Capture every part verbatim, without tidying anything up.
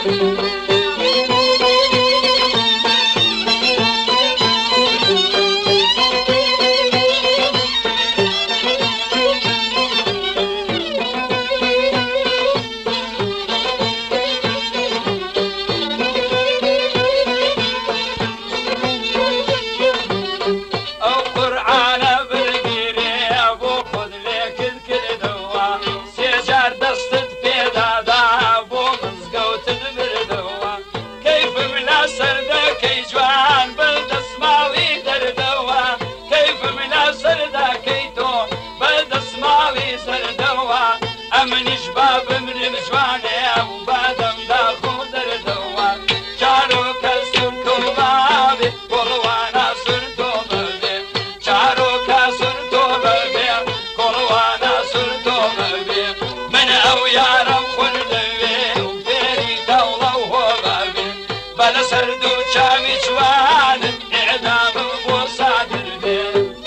منیش باب من مجوانه و بعدم داخل دردوا چارو کسر تو بابی کلوانا سر تو بابی چارو کسر تو بابی کلوانا سر تو بابی من او یارم خوردوی و پیری دولا و بابی بلا سردو چاوی جوانم اعدام بو صادر بی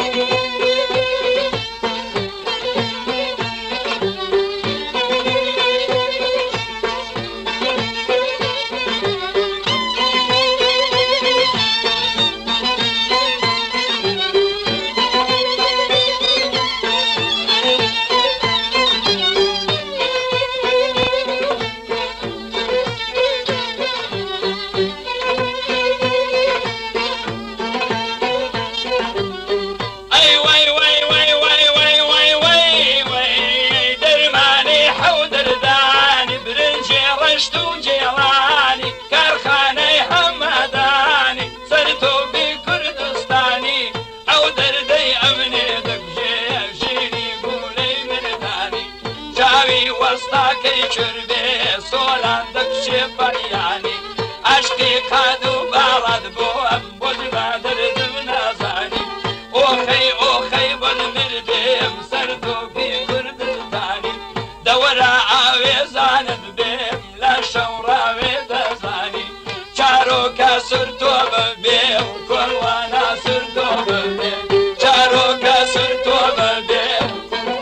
وسطاكي شربي سولان دكشي برياني عشقي قادو بارد بو أبود بادر دمنا زاني أوخي أوخي بالمرديم سردو في كردستاني دورا عاوي زانب بيم لا شوراوي دزاني شارو كسرتو ببيم كلوانا سرتو ببيم شارو كسرتو ببيم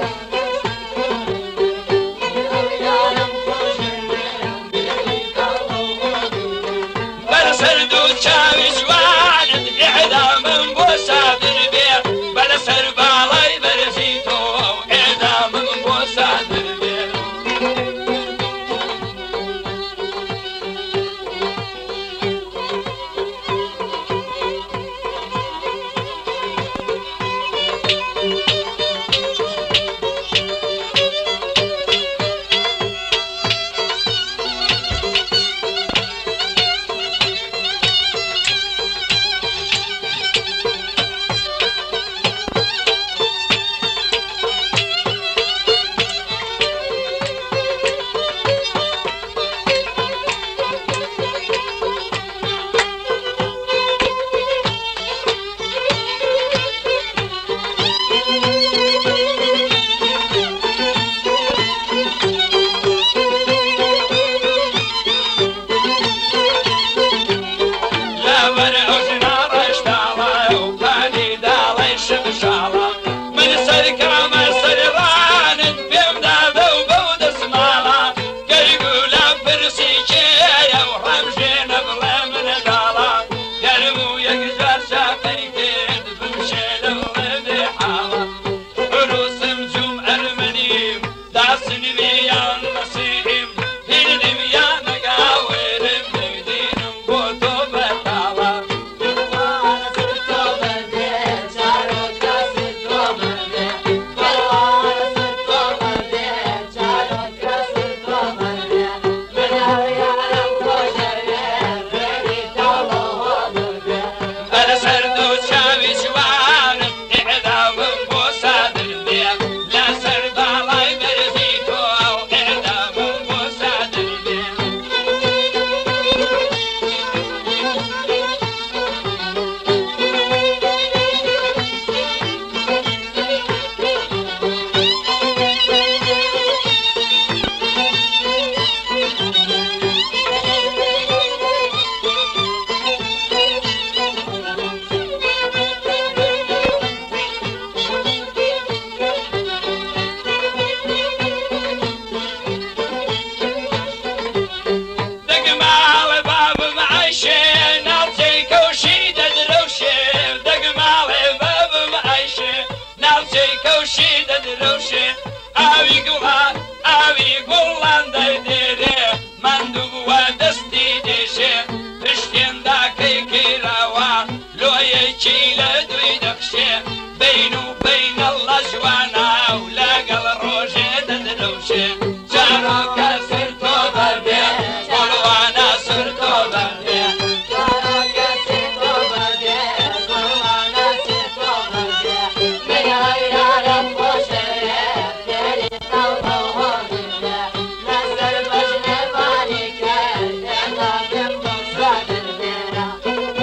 چاوی جوانت اعدام بو صادر بی بلا سر بالای برزی تو اعدام بو صادر بی بين وبين الله جوانا ولا قل روجي ددلوشي شارك سرتو بردي قول وانا سرتو بردي شارك سرتو بردي قول وانا سرتو بردي من غير رب وشريف ديري توبة وهدي نزل بجنب عليك انا بمصرات البيرة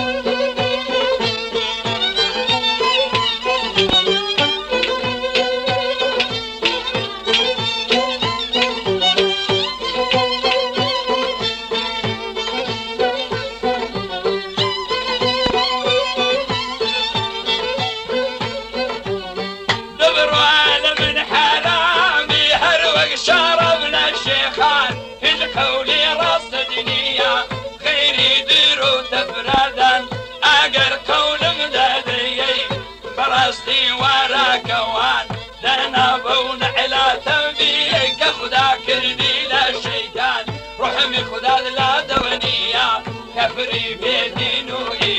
دبر وانا من حرامي هروق شربنا الشيخان القولي راس دنيا خير يديروا تفردا اقر كون مدادي فرستي ورا كوان لنا بون على تنبيك خدا كردي للشيطان رحمي خدا لا دونيا كفري بيدين وإيمان